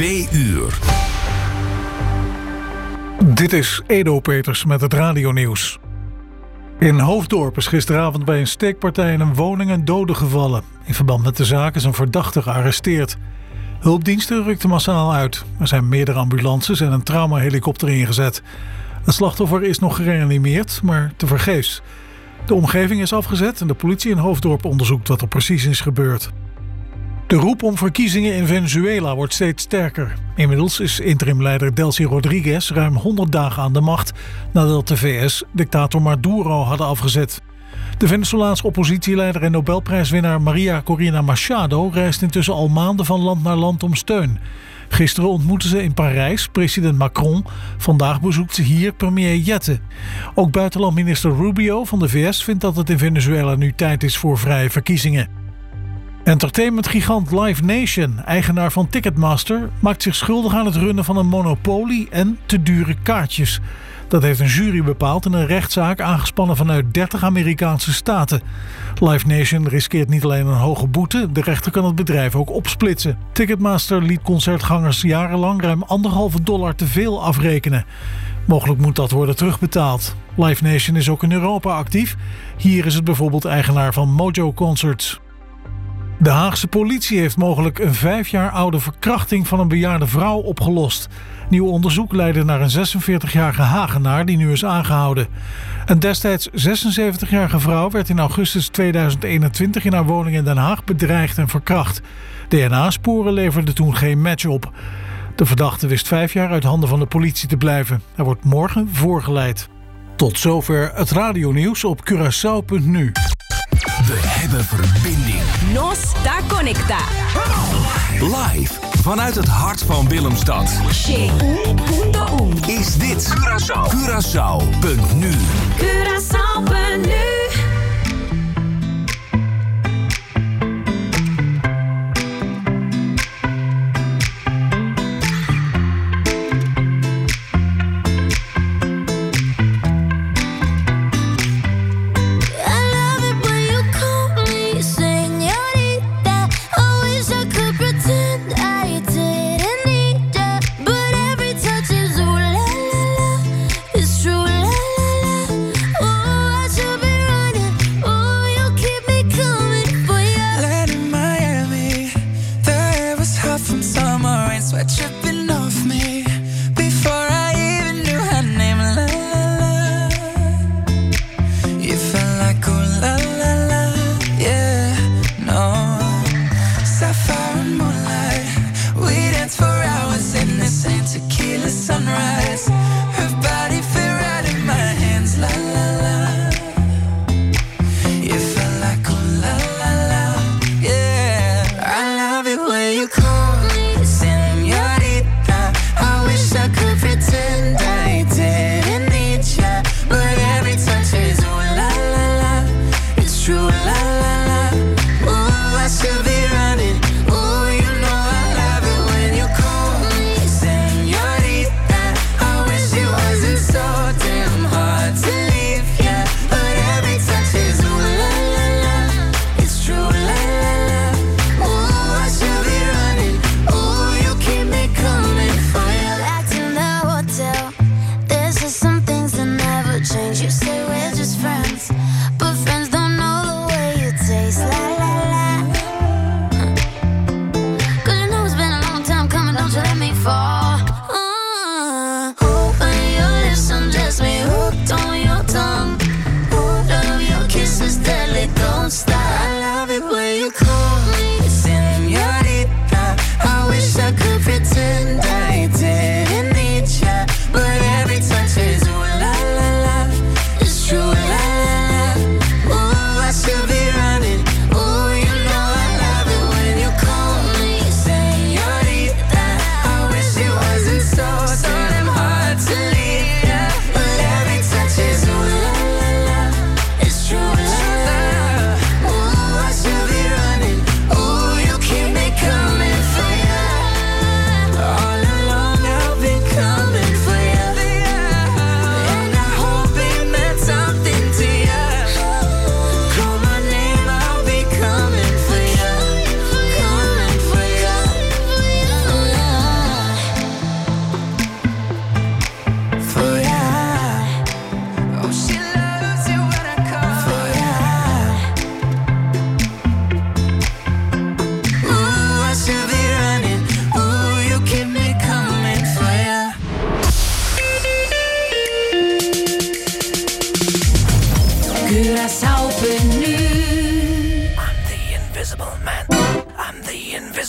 2 uur. Dit is Edo Peters met het radionieuws. In Hoofddorp is gisteravond bij een steekpartij in een woning een dode gevallen. In verband met de zaak is een verdachte gearresteerd. Hulpdiensten rukten massaal uit. Er zijn meerdere ambulances en een traumahelikopter ingezet. Het slachtoffer is nog gereanimeerd, maar tevergeefs. De omgeving is afgezet en de politie in Hoofddorp onderzoekt wat er precies is gebeurd. De roep om verkiezingen in Venezuela wordt steeds sterker. Inmiddels is interimleider Delcy Rodriguez ruim 100 dagen aan de macht nadat de VS dictator Maduro hadden afgezet. De Venezolaanse oppositieleider en Nobelprijswinnaar Maria Corina Machado reist intussen al maanden van land naar land om steun. Gisteren ontmoetten ze in Parijs president Macron. Vandaag bezoekt ze hier premier Jette. Ook buitenlandminister Rubio van de VS vindt dat het in Venezuela nu tijd is voor vrije verkiezingen. Entertainmentgigant Live Nation, eigenaar van Ticketmaster, maakt zich schuldig aan het runnen van een monopolie en te dure kaartjes. Dat heeft een jury bepaald in een rechtszaak aangespannen vanuit 30 Amerikaanse staten. Live Nation riskeert niet alleen een hoge boete, de rechter kan het bedrijf ook opsplitsen. Ticketmaster liet concertgangers jarenlang ruim $1,5 te veel afrekenen. Mogelijk moet dat worden terugbetaald. Live Nation is ook in Europa actief. Hier is het bijvoorbeeld eigenaar van Mojo Concerts. De Haagse politie heeft mogelijk een 5 jaar oude verkrachting van een bejaarde vrouw opgelost. Nieuw onderzoek leidde naar een 46-jarige Hagenaar die nu is aangehouden. Een destijds 76-jarige vrouw werd in augustus 2021 in haar woning in Den Haag bedreigd en verkracht. DNA-sporen leverden toen geen match op. De verdachte wist 5 jaar uit handen van de politie te blijven. Hij wordt morgen voorgeleid. Tot zover het radionieuws op Curaçao.nu. We hebben verbinding. Nos da conecta. Live vanuit het hart van Willemstad. Is dit Curaçao.nu. Curaçao.nu. Where you call me señorita.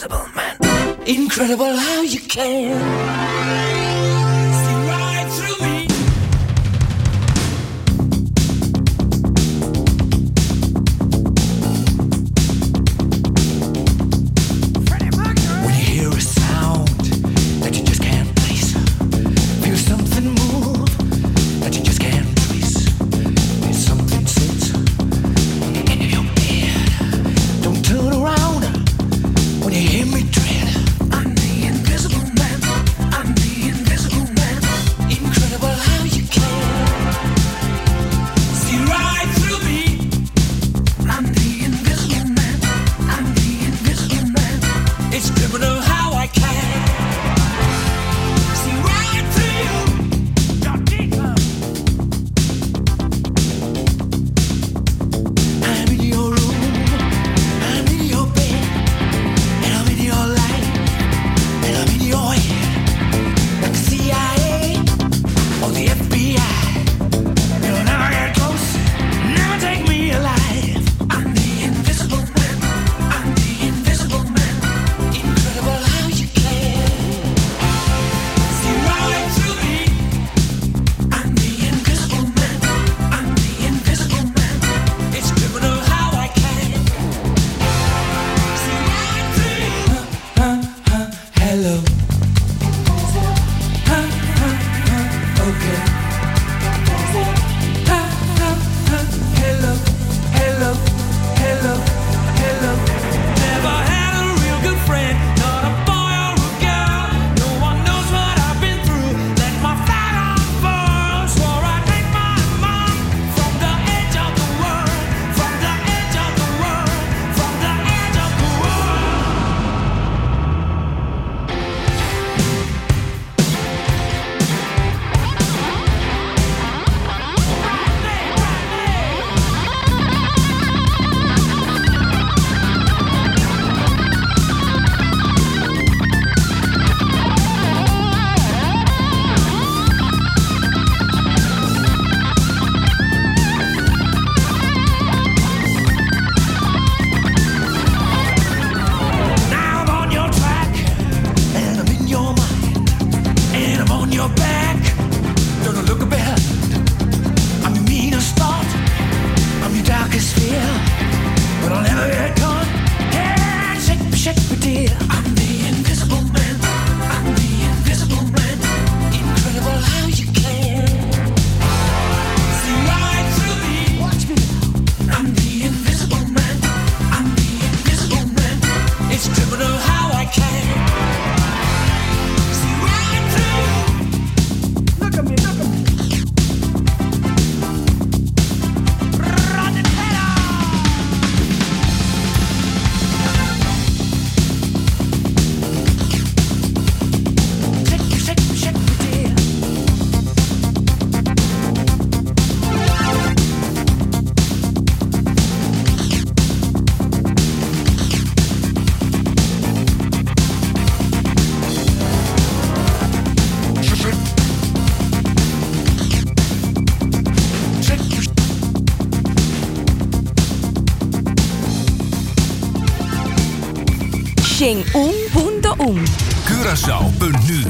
invisible man. Incredible how you can see right through me. When you hear a sound that you just can't place, feel something move that you just can't trace. There's something sits in your head. Don't turn around when you hear me tread. I'm the invisible man. I'm the invisible man. Incredible how you can see right through me. I'm the invisible man. I'm the invisible man. It's criminal how I can see right through you. You're deeper. I'm in your room. I'm in your bed. And I'm in your life. And I'm in your head. Like the CIA or the FBI. You'll never get close. Never take me alive. I'm the invisible man. I'm the invisible man. Incredible how you can see right through me. I'm the invisible man. I'm the invisible man. It's criminal how I can see right through you. Hello. Okay. Hello, hello, hello, hello. Never had a real good friend, not a boy or a girl. No one knows what I've been through. Let my flag unfurl. Swore I'd make my mark from the edge of the world, from the edge of the world, from the edge of the world. Now I'm on your track, and I'm in your mind, and I'm on your back. Don't look behind. I'm your meanest thought, I'm your darkest fear, but I'll never get caught. Yeah, shake me, dear. I'm the invisible man. I'm the invisible man. Incredible how you can see right through me. Watch me. I'm the invisible man. I'm the invisible man. It's criminal how I can see right through you. Look at me, look at me. Run it better. Shake me, dear. Sing1.1 Curaçao.nu.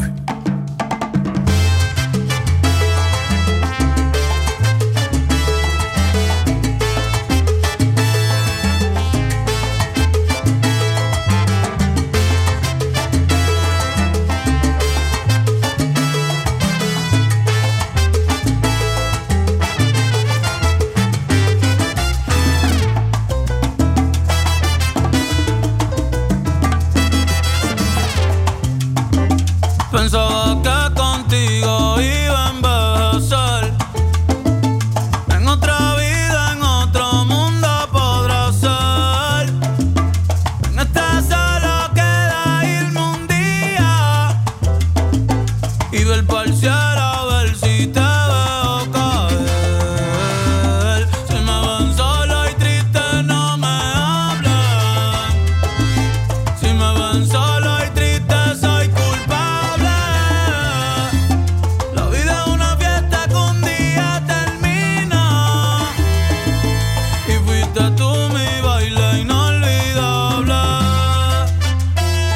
Pensaba que contigo iba a envejecer. En otra vida, en otro mundo podrá ser. En esta solo queda irme un día y ver pa'l cielo a ver si te veo caer. Si me ven solo y triste no me hablen. Si me ven solo y triste soy culpable. La vida es una fiesta que un día termina. Y fuiste tú mi baile inolvidable.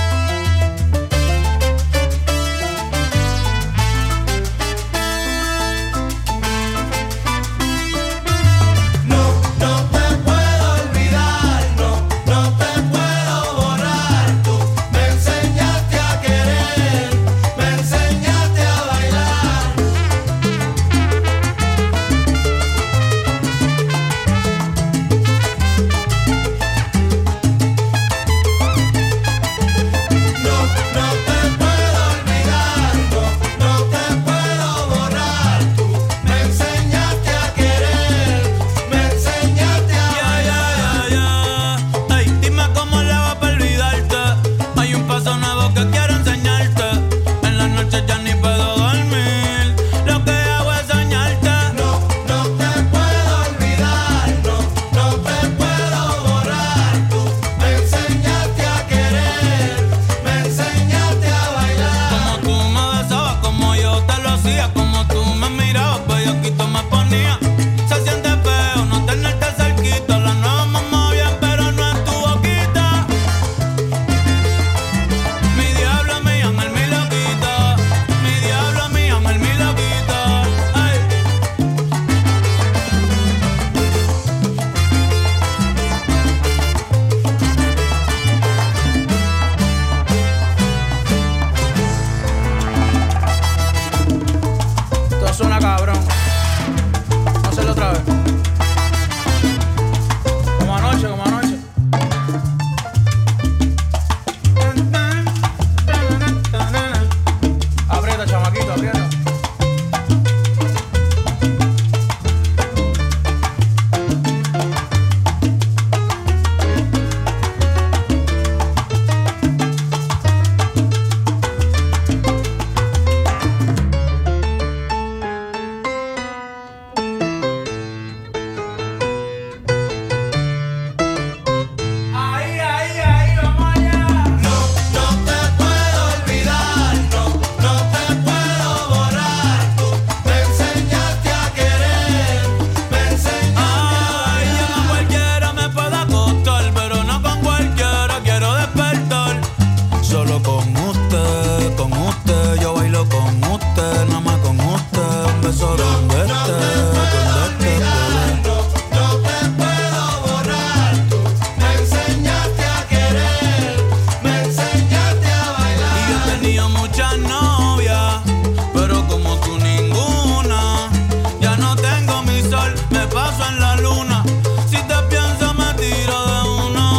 con usted, con usted. Yo bailo con usted, nada más con usted. Un beso donde esté, donde esté. No te puedo borrar. Tú me enseñaste a querer, me enseñaste a bailar. Y yo he tenido muchas novias, pero como tú ninguna. Ya no tengo mi sol, me paso en la luna. Si te piensas me tiro de una.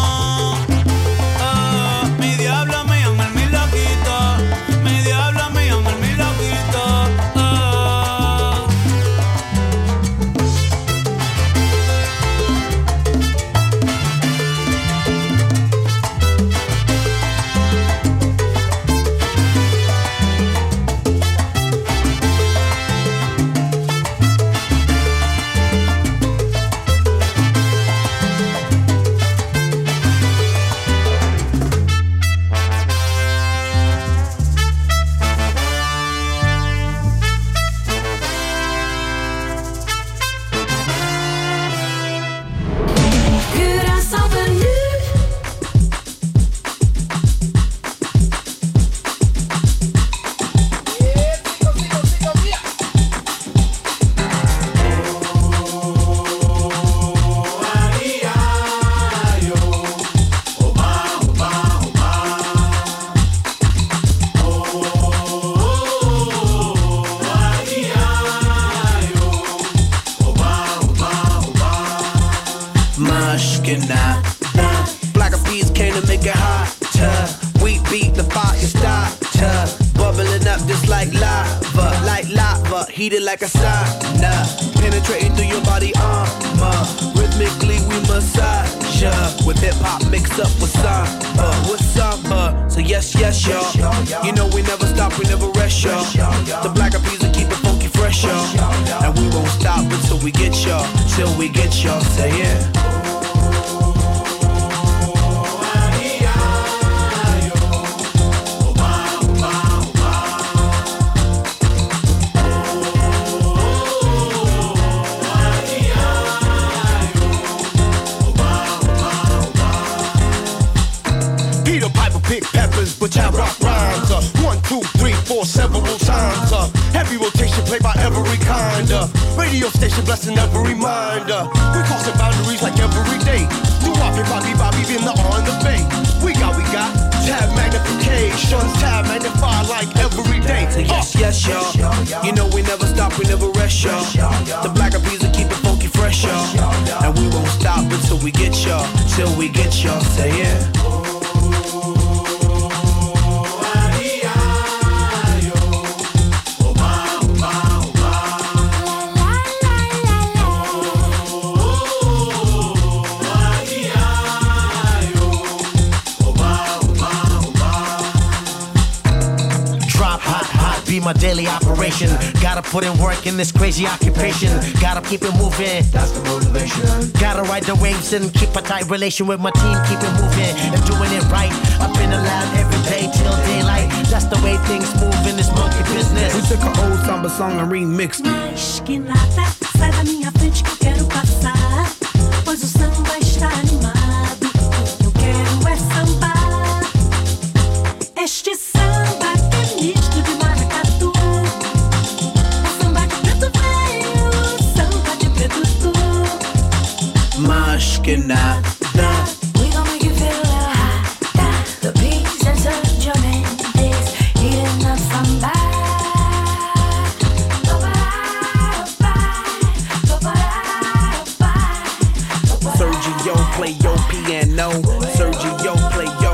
Mi diabla me llama el mil loquita. Mi diabla me llama el mil loquita. Curaçao menu. Mushkina. Black eyed peas came to make it hotter. We beat the fire starter. Bubbling up just like lava, heated like a sauna. Penetrating through your body armor. Rhythmically we massage ya. With hip hop mixed up with samba. So yes, y'all. You know we never stop, we never rest, y'all. The black eyed peas will keep it funky fresh, y'all. And we won't stop until we get y'all. Till we get y'all, say yeah. Peter Piper pick peppers, but I rock rhymes. 1, 2, 3, 4, several times. Heavy rotation played by every kind. Radio station blessing every mind. We crossing boundaries like every day. Do Bobby, in the on the bay. We got tab magnification, tab magnify like every day. So yes, y'all. You know we never stop, we never rest, y'all. The black eyed peas will keep it funky fresh, y'all. And we won't stop until we get y'all. Till we get y'all, say yeah. Be my daily operation. Gotta put in work in this crazy occupation. Gotta keep it moving. That's the motivation. Gotta ride the waves and keep a tight relation with my team. Keep it moving and doing it right. Up in the lab every day till daylight. That's the way things move in this monkey business. We took an old samba song and remixed it. Mas que nada, sai da minha frente que eu quero passar. Pois o samba está animado. Eu quero é sambar. Este samba que é misto de maracatu. É samba de preto velho, samba de preto tu. Mas que nada. We gon' make you feel a little hot. The beats and Sergio Mendes heating up samba. Sergio play your piano. Sergio play yo.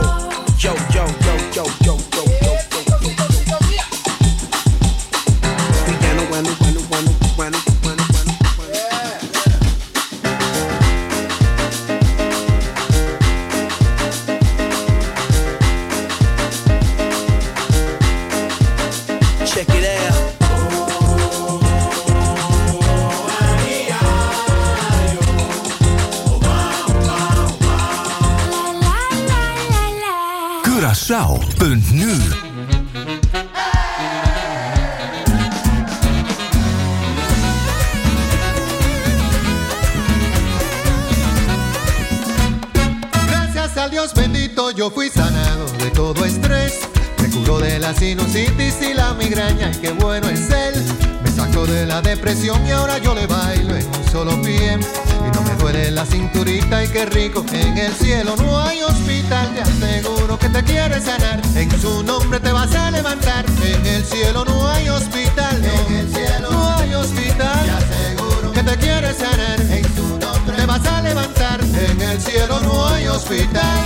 Check it out. Curaçao.nu. Gracias al Dios bendito yo yo fui sanado de todo estrés. Me curó de la sinusitis y la migraña, y qué bueno es él. Me sacó de la depresión y ahora yo le bailo en un solo pie. Y no me duele la cinturita y qué rico. En el cielo no hay hospital, te aseguro que te quiere sanar. En su nombre te vas a levantar. En el cielo no hay hospital, no. En el cielo no hay hospital, te aseguro que te quiere sanar. En su nombre te vas a levantar. En el cielo no hay hospital.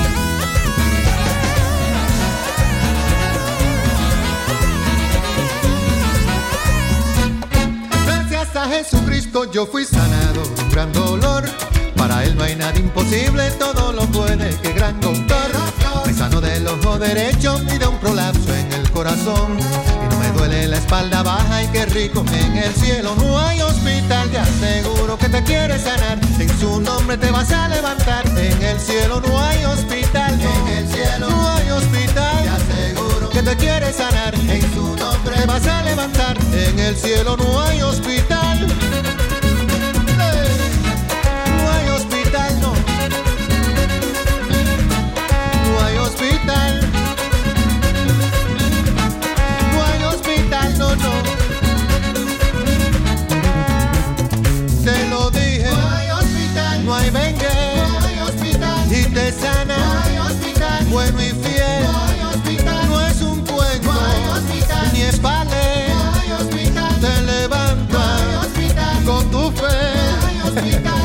A Jesucristo yo fui sanado de un gran dolor. Para él no hay nada imposible, todo lo puede, qué gran doctor. Me sanó del ojo derecho y de un prolapso en el corazón. Y no me duele la espalda baja y qué rico. En el cielo no hay hospital, te aseguro que te quiere sanar. En su nombre te vas a levantar. En el cielo no hay hospital, no. En el cielo no hay hospital, te aseguro que te quiere sanar. En su nombre te vas a levantar. En el cielo no hay hospital. No hay hospital, no. No hay hospital. No hay hospital, no, no. Te lo dije. No hay hospital. No hay vengue. No hay hospital. Y te sana. No hay hospital. Bueno y fiel. No hay hospital. No es un cuento. No hay hospital. Ni es ballet. No hay hospital. Te levanta. No hay hospital. Con tu fe. No hay hospital.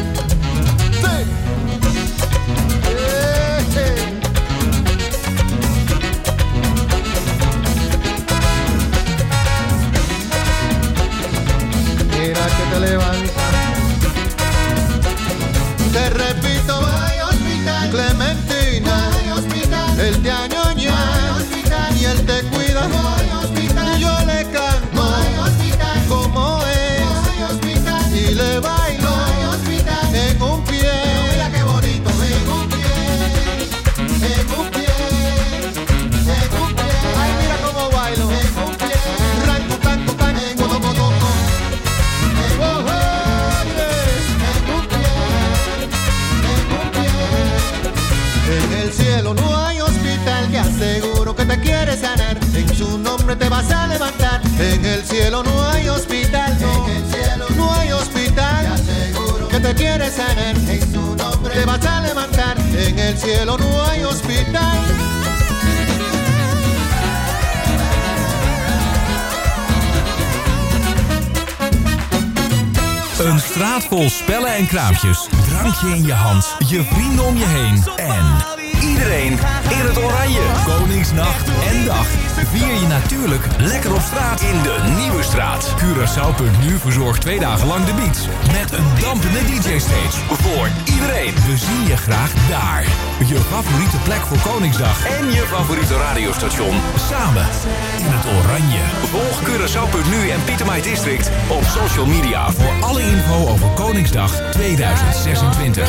Te levanta. Te repito, no hay hospital. Clementina, no hay hospital. Él te añoña, no hay hospital. Y él te cuida, no hay hospital. Yo le canto, no hay hospital. Como es, no hay hospital. Y le bailo, no hay hospital. En un pie, mira qué bonito. En un pie, en un pie, en un pie. Ay, mira cómo bailo. En un pie, ranco, tanto, tanto, toco, toco. En el cielo no hay hospital, te aseguro que te quiere sanar. En su nombre te vas a levantar. En el cielo no hay hospital, no. En el cielo no hay hospital, te aseguro que te quiere sanar. En su nombre te vas a levantar. En el cielo no hay hospital. Een straat vol spellen en kraampjes, drankje in je hand, je vrienden om je heen en iedereen in het oranje. Koningsnacht en dag vier je natuurlijk lekker op straat in de Nieuwe Straat. Curaçao.nu verzorgt 2 dagen lang de beats met een dampende DJ-stage voor iedereen. We zien je graag daar. Je favoriete plek voor Koningsdag en je favoriete radiostation samen in het oranje. Volg Curaçao.nu en Pieter My District op social media voor alle info over Koningsdag 2026.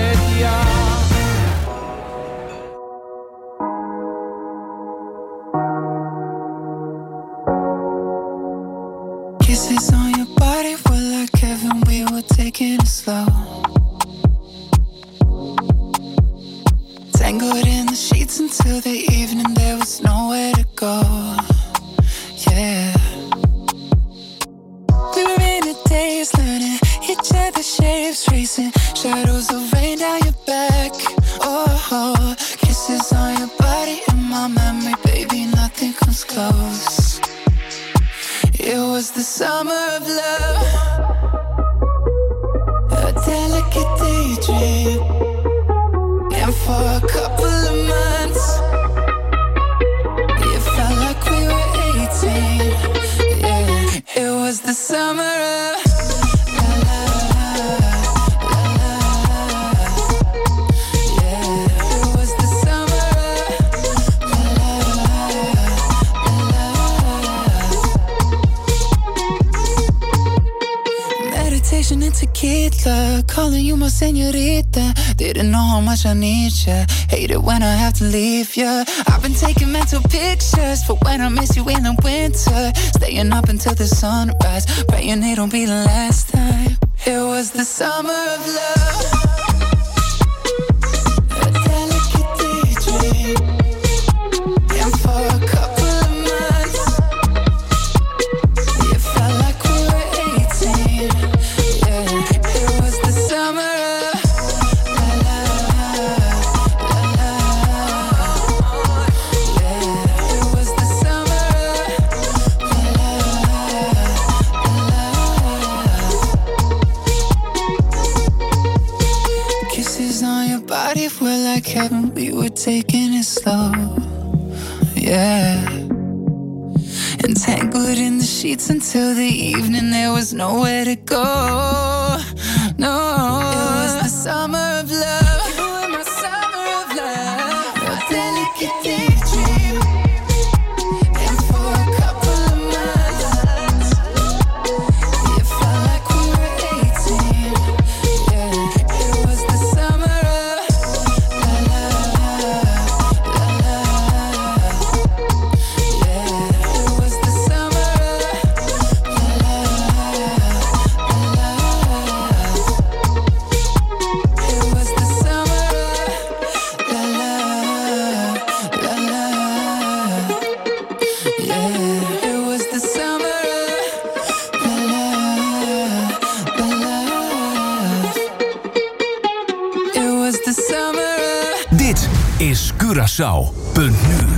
Kisses on your body were like heaven, we were taking it slow. Tangled in the sheets until the evening, there was nowhere to go. Yeah. We were in a daze, learning each other's shapes, tracing shadows of rain down your back. Oh, kisses on your body in my memory, baby, nothing comes close. It was the summer of love, a delicate daydream. And for a couple of months, it felt like we were 18. Yeah, it was the summer of la la la la la. Yeah, it was the summer of la la la la. Meditation and tequila, calling you my señorita. Didn't know how much I need ya. Hate it when I have to leave ya. I've been taking mental pictures for when I miss you in the winter. Staying up until the sunrise, praying it'll be the last time. It was the summer of love, a delicate daydream. cabin, we were taking it slow. Yeah. Entangled in the sheets until the evening, there was nowhere to go. No, it was the summer of love. You were my summer of love. Your delicate daydream. And for a couple of months, it felt like we were 18. Yeah, it was the summer of love. Yeah, it was the summer of It was the summer Yeah, it was the summer It was the summer Dit is Curaçao.nu.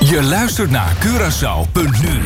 Je luistert naar Curaçao.nu.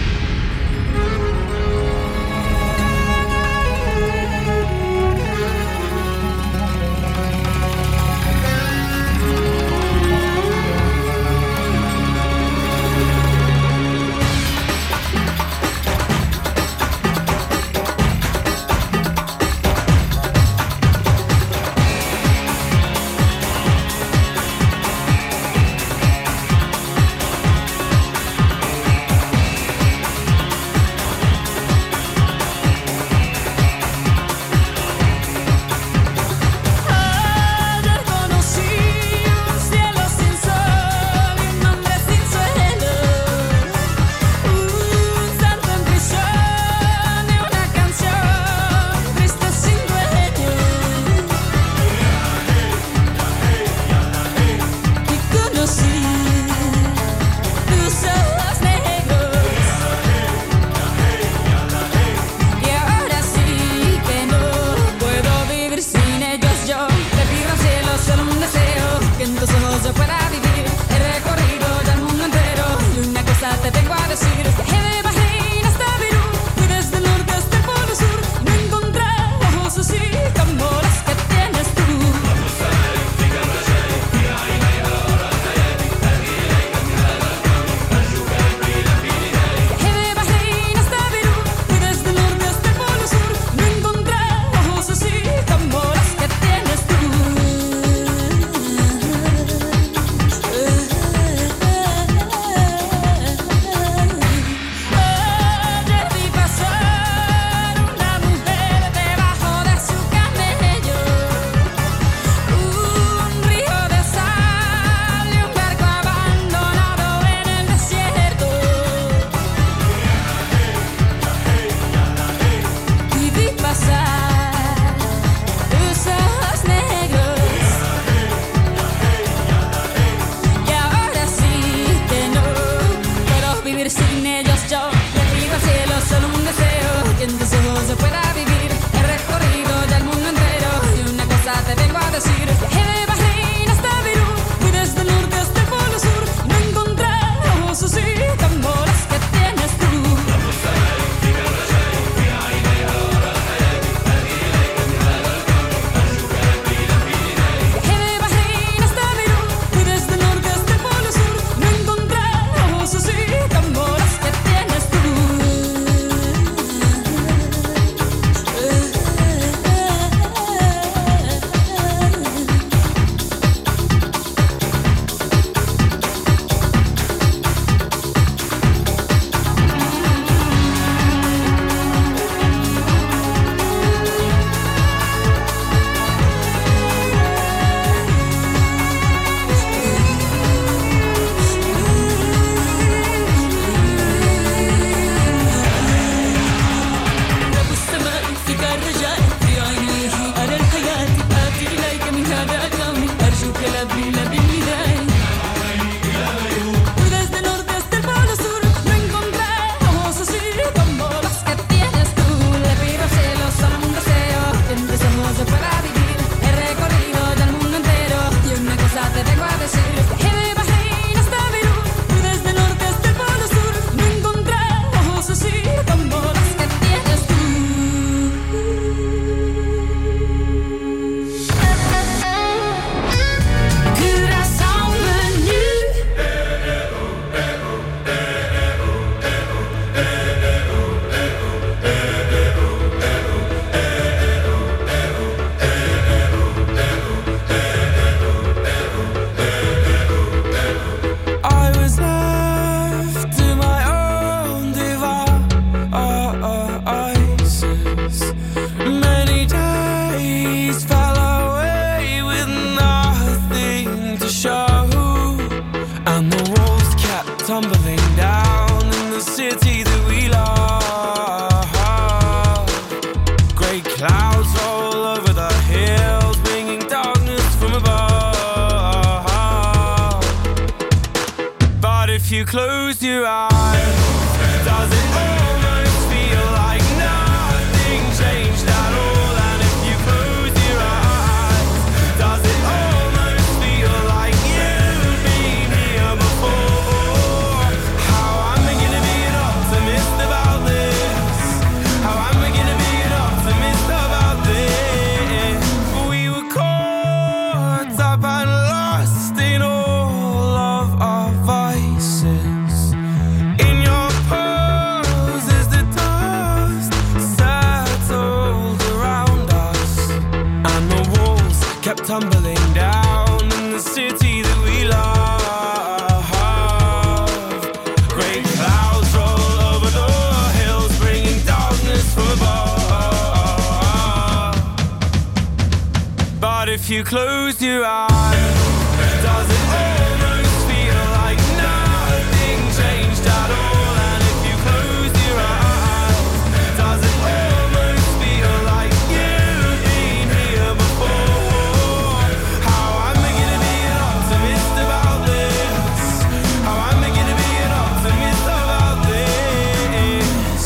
you close your eyes, does it almost feel like nothing changed at all? And if you close your eyes, does it almost feel like you've been here before? tumbling down in the city that we love. Great clouds roll over the hills, bringing darkness from above. But if you close your eyes, does it almost feel like nothing changed at all? And if you close your eyes, does it almost feel like you've been here before? How am I gonna be an optimist about this? How am I gonna be an optimist about this?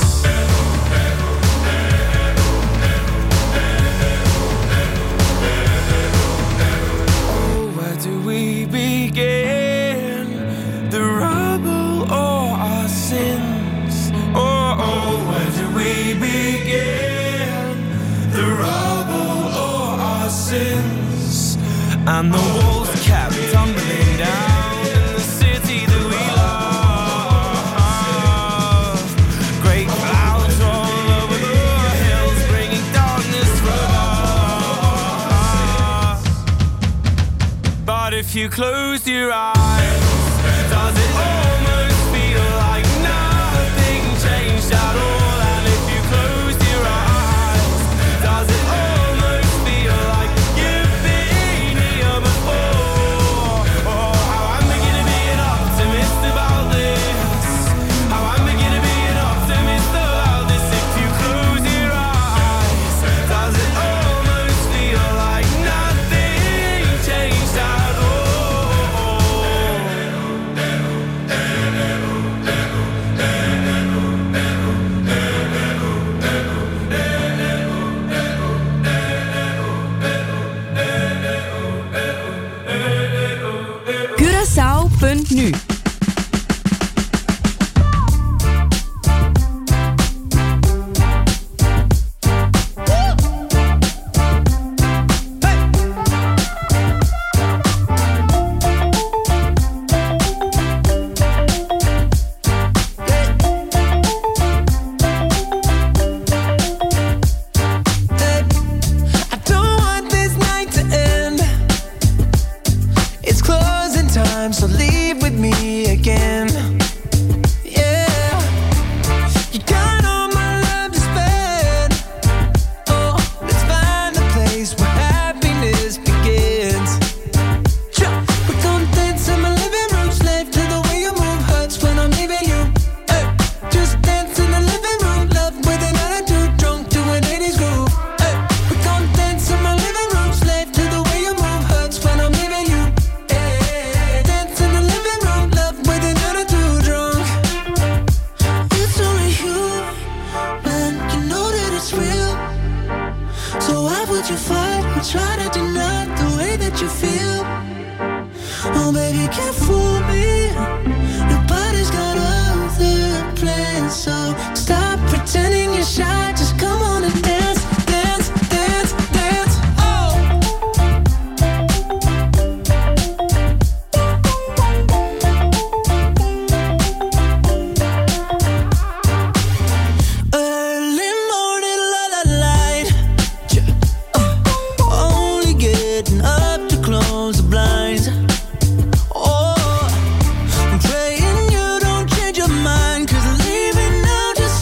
Oh, where do we begin? The rubble or our sins? Oh, where do we begin? The rubble or our sins? And the walls kept tumbling down in the city that we love. Great clouds roll over the hills, bringing darkness from us. But if you close your eyes, does it almost feel like nothing changed at all? And if you close your eyes, does it almost feel like you've been here before? Oh, how am I gonna be an optimist about this? How am I gonna be an optimist about this? If you close your eyes, does it almost feel like nothing changed at all? Curaçao.nu. I don't want this night to end. It's closing time, so leave with me again. Yeah, you got all my love to spend. Oh, let's find a place where happiness begins. We're gonna dance in my living room, slave to the way you move. Hurts when I'm leaving you. Hey, just dance in the living room, love with an attitude, drunk to an 80s groove. Hey, we're gonna dance in my living room, slave to the way you move. Hurts when I'm leaving you. Hey, dance in the living room, love with an attitude, drunk. It's only you, man, you know that it's real. So why would you fight or try to deny the way that you feel? Oh, baby, you can't fool me. Nobody's got other plans, so stop pretending you're shy. Just come on and dance, dance, dance, dance. Oh. Early morning, la la light. Only getting up to close the blinds. Oh, I'm praying you don't change your mind, 'cause leaving now just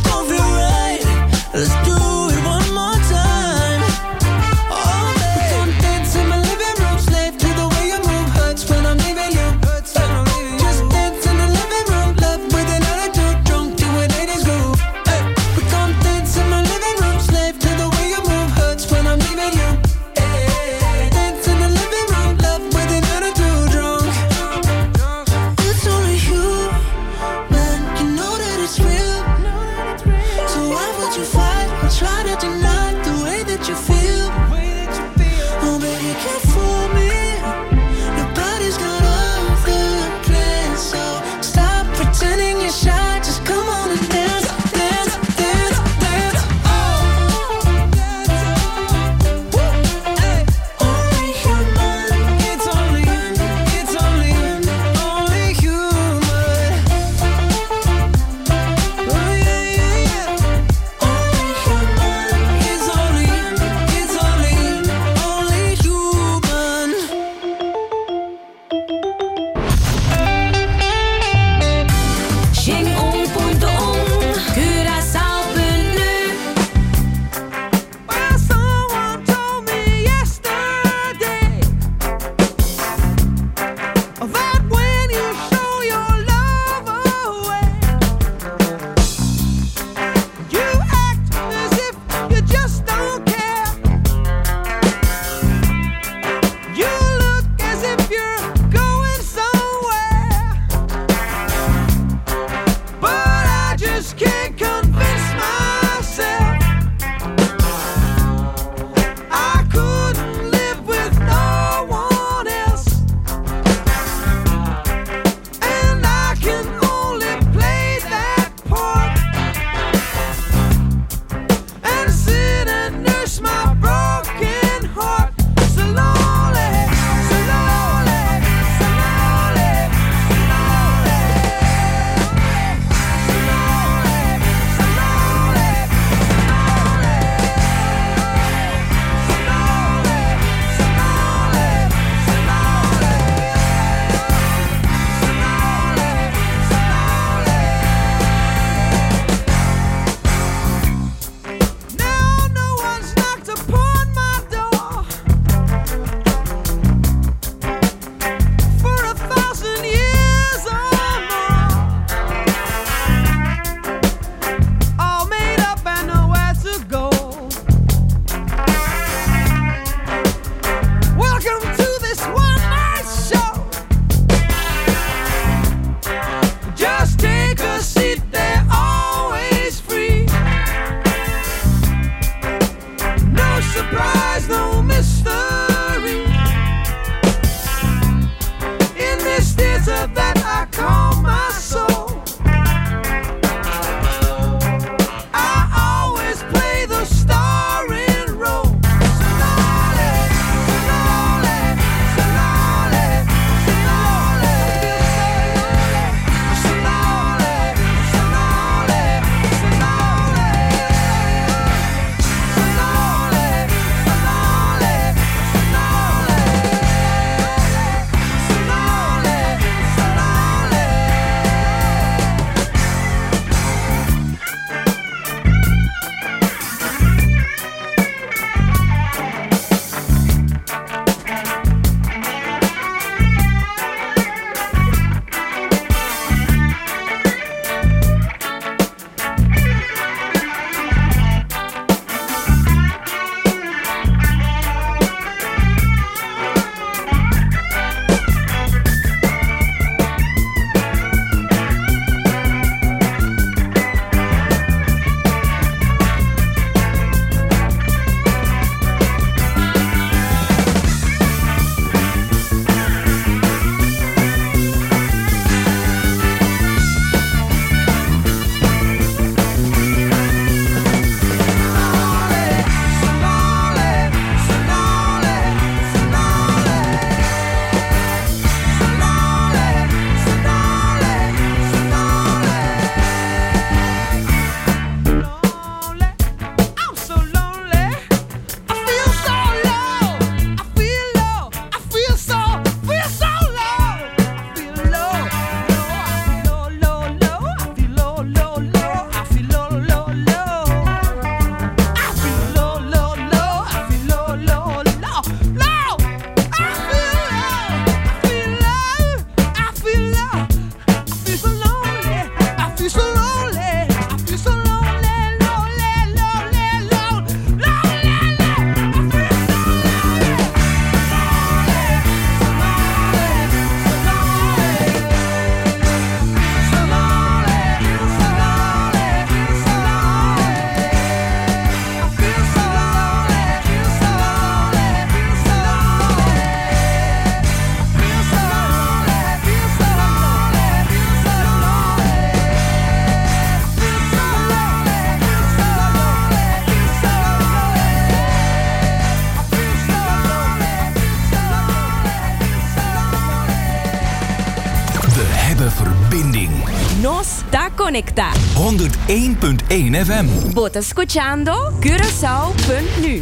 hebben verbinding. Nos está conecta. 101.1 FM. Vos escuchando Curaçao.nu.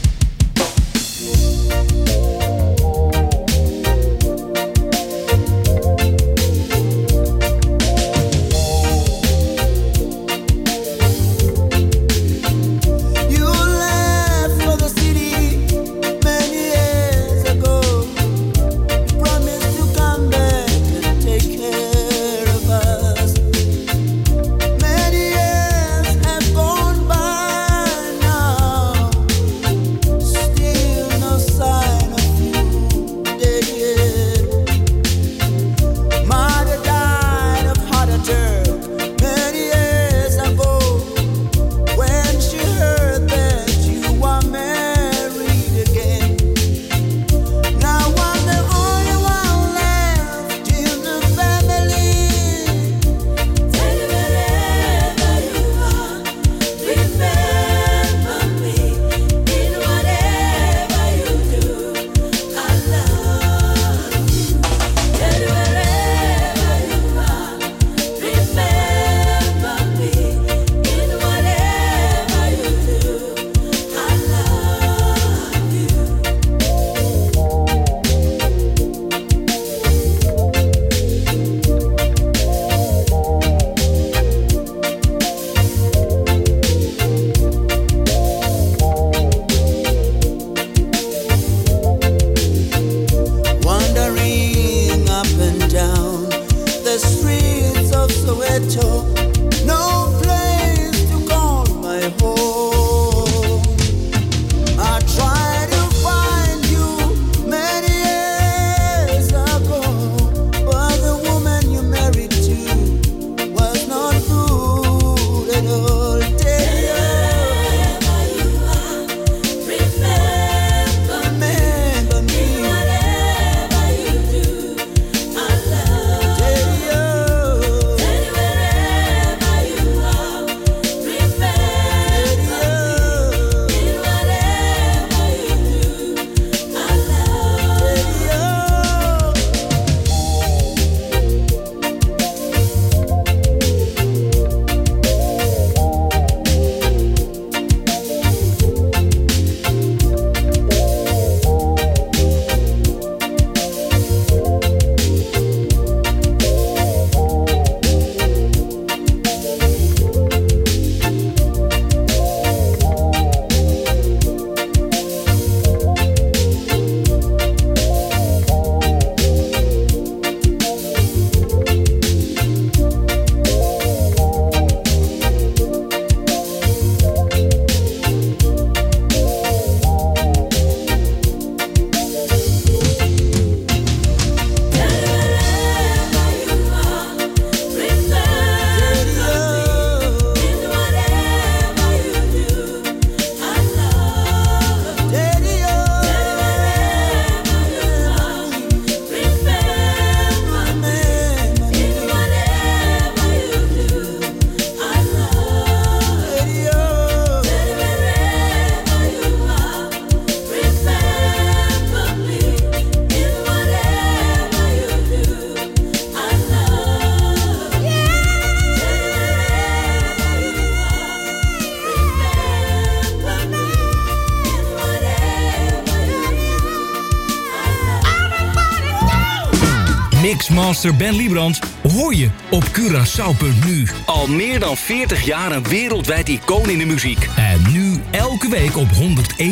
Mixmaster Ben Liebrand hoor je op Curaçao.nu. Al meer dan 40 jaar een wereldwijd icoon in de muziek. En nu elke week op 101.1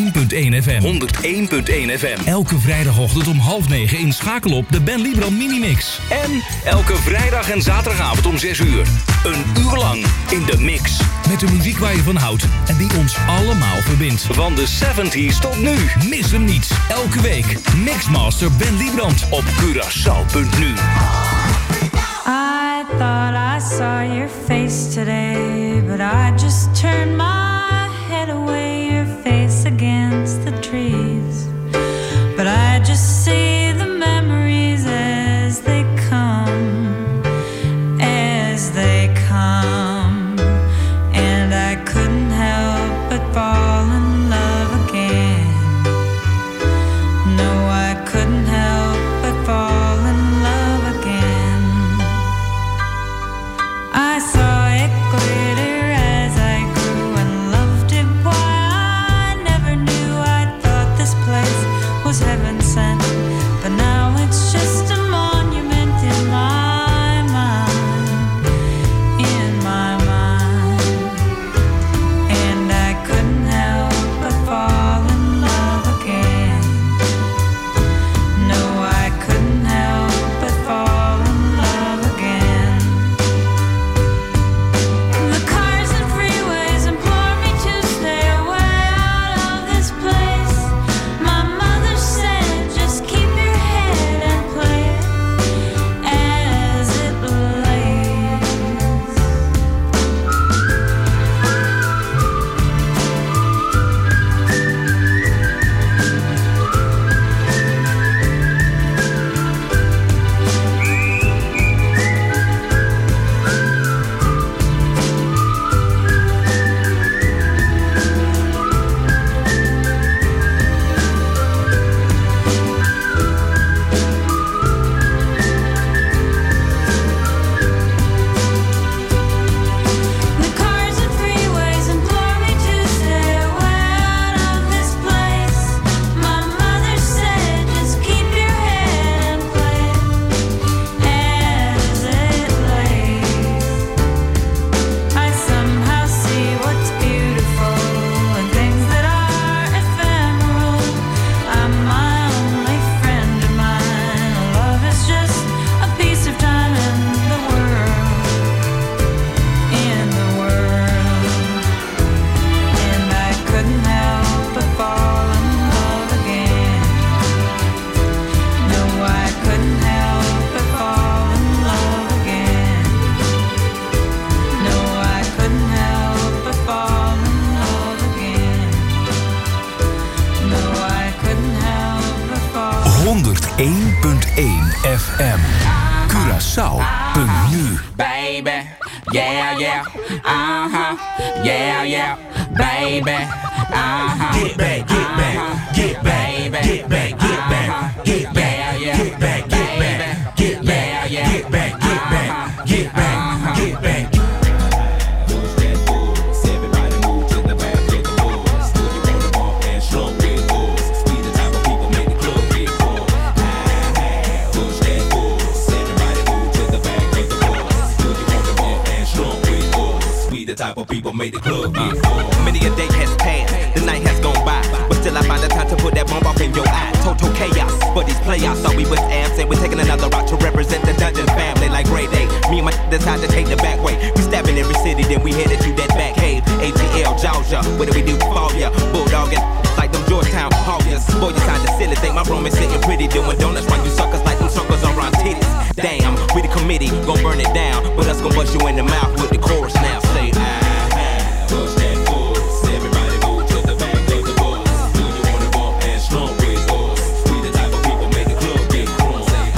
FM. 101.1 FM. Elke vrijdagochtend om 8:30 inschakel op de Ben Liebrand Minimix. En elke vrijdag en zaterdagavond om 6 uur. Een uur lang in de mix. Met de muziek waar je van houdt en die ons allemaal verbindt. Van de 70s tot nu. Mis hem niet. Elke week Mixmaster Ben Liebrand op Curaçao.nu. I thought I saw your face today, but I just turned my head away, your face against the trees. But I just see the memories as they come, as they come. And I couldn't help but fall in love again. No, I couldn't help but fall in love again. ZFM. Curaçao.nu. Baby, yeah, yeah, uh-huh, yeah, yeah, baby, uh-huh. Get back, get back, get back, get back, get back, get back, get back, get back, get back, get back, get back, get back, get back. Type of people made the club get full. Many a day has passed, the night has gone by, but still I find the time to put that bomb off in your eye. Total chaos, but these playoffs thought we was absent. We're taking another route to represent the Dungeon family like Grey Day. Me and my decide to take the back way. We stabbing every city, then we headed to that back cave. ATL, Georgia, what do we do for ya? Bulldogging like them Georgetown Hoyas. Boy, you kinda silly, think my room is sitting pretty, doing donuts while you suckers like them suckers around titties. Damn, we the committee, gon' burn it down, but us gon' bust you in the mouth with the chorus now. Say, push that force, everybody move to the back of the bus. Do you wanna bump and slump with us? We the type of people make the club get crunk. Say,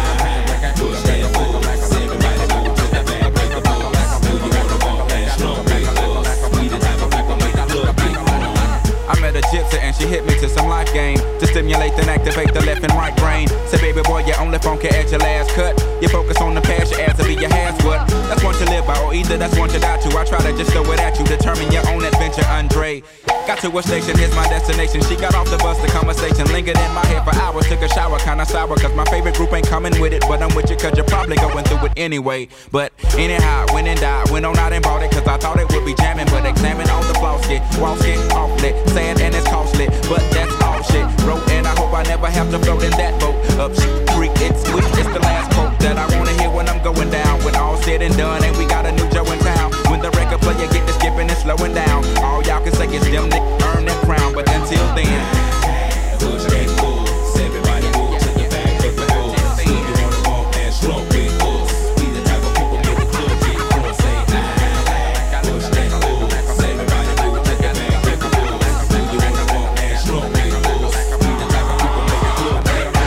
push that force, everybody move to the back of the bus. Do you wanna bump and slump with us? We the type of people make the club get crunk. I met a gypsy and she hit me to some life game to stimulate and activate the left and right brain. Say, baby boy, you only funky at your last cut. You focus on the past, your ass to be your has what. That's one to live by, or either that's one to die to. I try to just throw it at you, determine your own adventure, Andre. Got to a station, here's my destination. She got off the bus, the conversation lingered in my head for hours. Took a shower, kinda sour, cause my favorite group ain't coming with it. But I'm with you, cause you're probably going through it anyway. But anyhow, went and died, went on out and bought it, cause I thought it would be jamming. But examine all the flaws, get walls get awfully sad and it's costly. But that's all shit, wrote and I hope I never have to float in that boat. Up creek, it's sweet, it's the last quote that I wanna hear when I'm going down. When all said and done, and we got a new Joe in town. When the record player get to skipping and slowing down, all y'all can say is them niggas earn that crown. But until then, push that force, everybody move to the back of the bus. Do you wanna bump and slump with us? We the type of people make the club get crunk. Say, push that force, everybody move to the back of the bus. Do you wanna bump and slump with us? We the type of people make the club get crunk.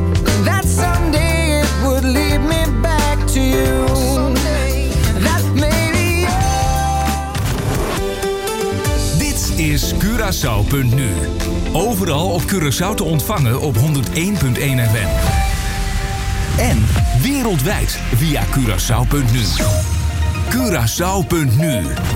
That Curaçao.nu. Overal op Curaçao te ontvangen op 101.1 FM. En wereldwijd via Curaçao.nu. Curaçao.nu.